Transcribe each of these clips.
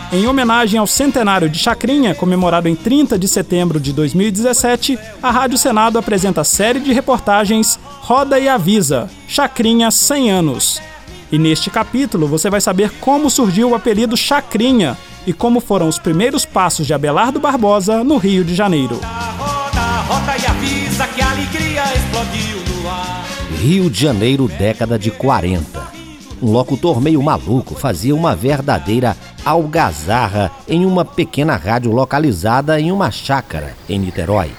Em homenagem ao centenário de Chacrinha, comemorado em 30 de setembro de 2017, a Rádio Senado apresenta a série de reportagens Roda e Avisa, Chacrinha 100 anos. E neste capítulo você vai saber como surgiu o apelido Chacrinha e como foram os primeiros passos de Abelardo Barbosa no Rio de Janeiro. Roda e avisa que a alegria explodiu no ar. Rio de Janeiro, década de 40. Um locutor meio maluco fazia uma verdadeira algazarra em uma pequena rádio localizada em uma chácara em Niterói.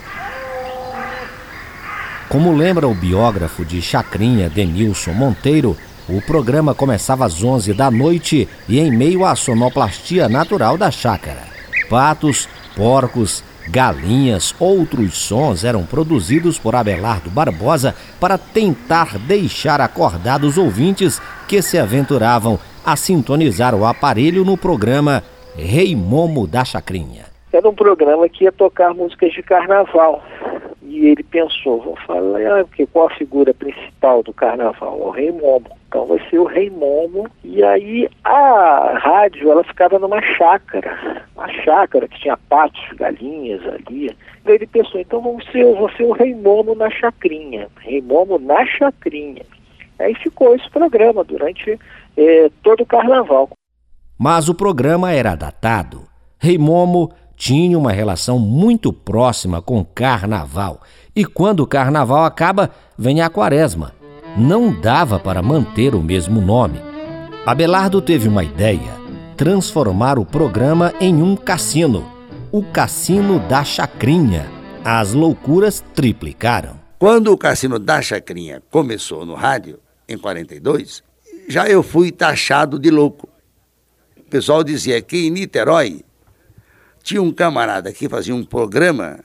Como lembra o biógrafo de Chacrinha, Denilson Monteiro, o programa começava às 11 da noite e em meio à sonoplastia natural da chácara. Patos, porcos, galinhas, outros sons eram produzidos por Abelardo Barbosa para tentar deixar acordados ouvintes que se aventuravam a sintonizar o aparelho no programa Rei Momo da Chacrinha. Era um programa que ia tocar músicas de carnaval. E ele pensou, vou falar, qual a figura principal do carnaval? O Rei Momo. Então vai ser o Rei Momo. E aí a rádio, ela ficava numa chácara. Uma chácara que tinha patos, galinhas ali. Daí ele pensou, então vou ser o Rei Momo na Chacrinha. Rei Momo na Chacrinha. Aí ficou esse programa durante todo o carnaval. Mas o programa era datado. Rei Momo tinha uma relação muito próxima com o carnaval. E quando o carnaval acaba, vem a quaresma. Não dava para manter o mesmo nome. Abelardo teve uma ideia: transformar o programa em um cassino. O Cassino da Chacrinha. As loucuras triplicaram. Quando o Cassino da Chacrinha começou no rádio, em 42, já eu fui taxado de louco. O pessoal dizia que em Niterói tinha um camarada que fazia um programa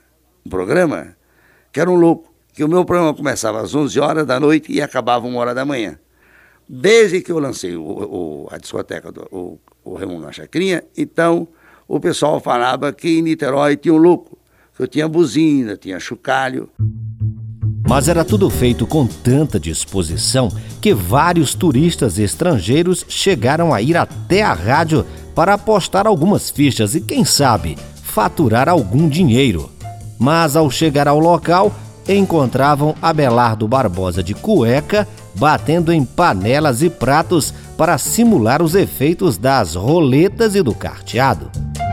que era um louco, que o meu programa começava às 11 horas da noite e acabava 1 hora da manhã. Desde que eu lancei a discoteca do Rei Momo na Chacrinha, então o pessoal falava que em Niterói tinha um louco, que eu tinha buzina, tinha chocalho. Mas era tudo feito com tanta disposição que vários turistas estrangeiros chegaram a ir até a rádio para apostar algumas fichas e, quem sabe, faturar algum dinheiro. Mas ao chegar ao local, encontravam Abelardo Barbosa de cueca, batendo em panelas e pratos para simular os efeitos das roletas e do carteado.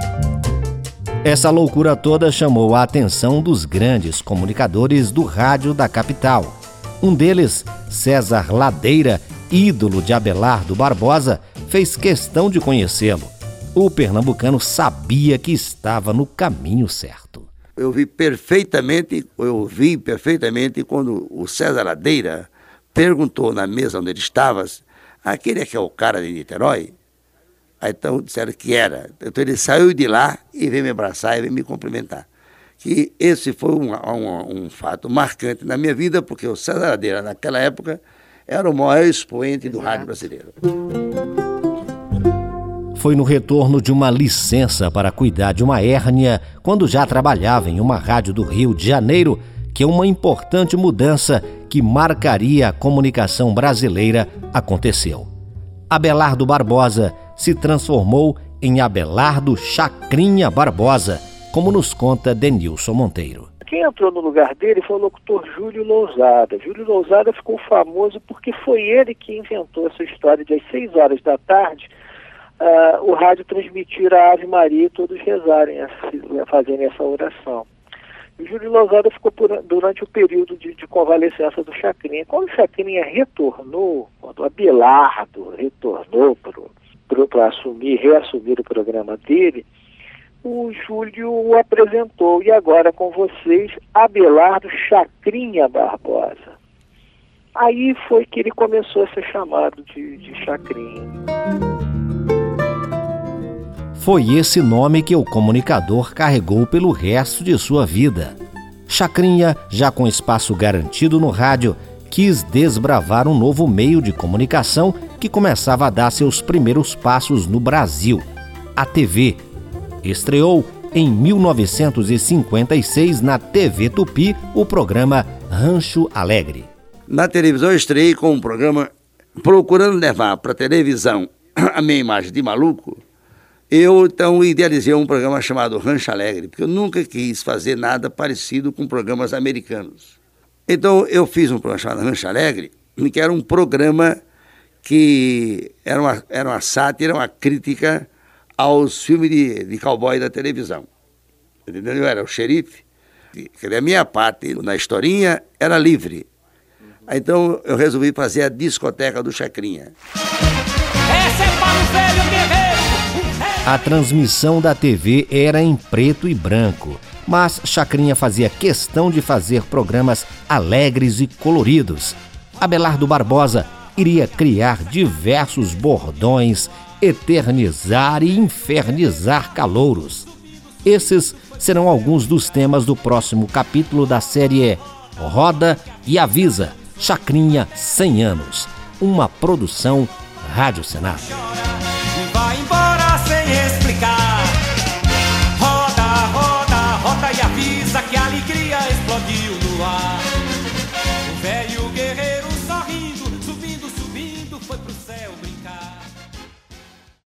Essa loucura toda chamou a atenção dos grandes comunicadores do rádio da capital. Um deles, César Ladeira, ídolo de Abelardo Barbosa, fez questão de conhecê-lo. O pernambucano sabia que estava no caminho certo. Eu vi perfeitamente quando o César Ladeira perguntou na mesa onde ele estava, aquele é que é o cara de Niterói? Aí então disseram que era. Então ele saiu de lá e veio me abraçar e veio me cumprimentar. Que esse foi um fato marcante na minha vida, porque o César Ladeira, naquela época, era o maior expoente do rádio brasileiro. Foi no retorno de uma licença para cuidar de uma hérnia, quando já trabalhava em uma rádio do Rio de Janeiro, que uma importante mudança que marcaria a comunicação brasileira aconteceu. Abelardo Barbosa se transformou em Abelardo Chacrinha Barbosa, como nos conta Denilson Monteiro. Quem entrou no lugar dele foi o locutor Júlio Lousada. Júlio Lousada ficou famoso porque foi ele que inventou essa história de às 6 horas da tarde o rádio transmitir a Ave Maria e todos rezarem, fazerem essa oração. E o Júlio Lousada ficou durante o período de convalescença do Chacrinha. Quando o Chacrinha retornou, quando o Abelardo retornou para reassumir o programa dele, o Júlio o apresentou. E agora com vocês, Abelardo Chacrinha Barbosa. Aí foi que ele começou a ser chamado de Chacrinha. Foi esse nome que o comunicador carregou pelo resto de sua vida. Chacrinha, já com espaço garantido no rádio, quis desbravar um novo meio de comunicação que começava a dar seus primeiros passos no Brasil: a TV. Estreou em 1956 na TV Tupi o programa Rancho Alegre. Na televisão eu estreiei com um programa procurando levar para a televisão a minha imagem de maluco. Eu, então, idealizei um programa chamado Rancho Alegre, porque eu nunca quis fazer nada parecido com programas americanos. Então, eu fiz um programa chamado Rancho Alegre, que era um programa que era uma sátira, uma crítica aos filmes de cowboy da televisão. Entendeu? Eu era o xerife, a minha parte na historinha era livre. Então, eu resolvi fazer a discoteca do Chacrinha. Essa é para o velho guerreiro. A transmissão da TV era em preto e branco, mas Chacrinha fazia questão de fazer programas alegres e coloridos. Abelardo Barbosa iria criar diversos bordões, eternizar e infernizar calouros. Esses serão alguns dos temas do próximo capítulo da série Roda e Avisa, Chacrinha 100 anos, uma produção Rádio Senado. E vai embora.